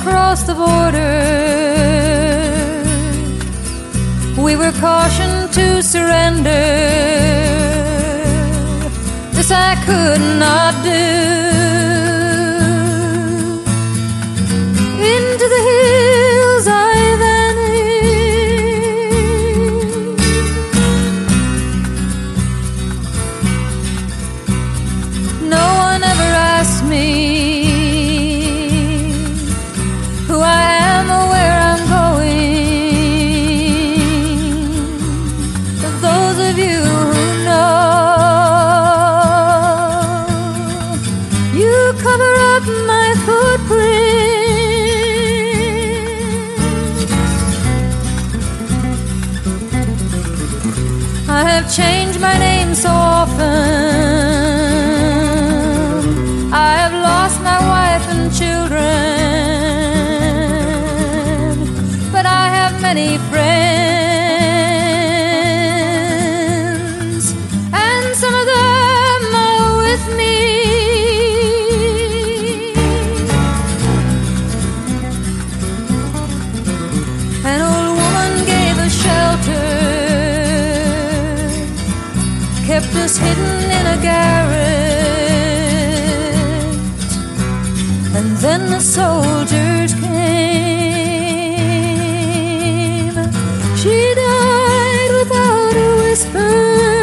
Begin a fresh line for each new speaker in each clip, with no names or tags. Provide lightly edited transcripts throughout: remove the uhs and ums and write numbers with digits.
across the border. We were cautioned to surrender. This I could not do. Into the hills I vanished. No one ever asked me who I am or where I'm going. But those of you who know, you cover up my footprints. I have changed my name so often. I have lost my wife and children, but I have many friends, and some of them are with me. An old woman gave us shelter, kept us hidden in a garret, and then the soldiers came. She died without a whisper.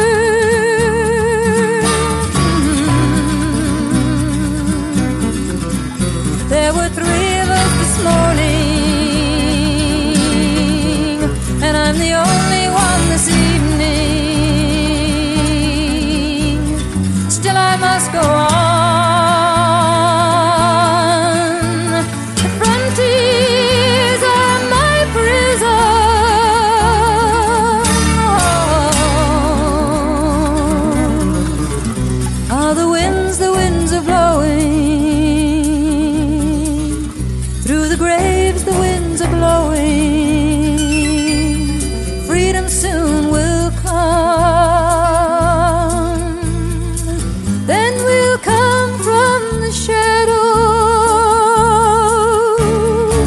There were 3 of us this morning, and I'm the only one this evening. Still I must go on. The frontiers are my prison. Ah, the winds are blowing. Through the graves the winds are blowing. Freedom soon will come. Then we'll come from the shadows.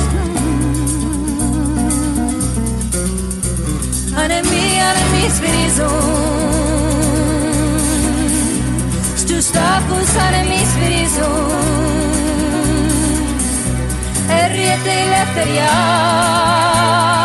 Anemi, sferizon. Stu stafus anemi sferizon. Erriete leteria.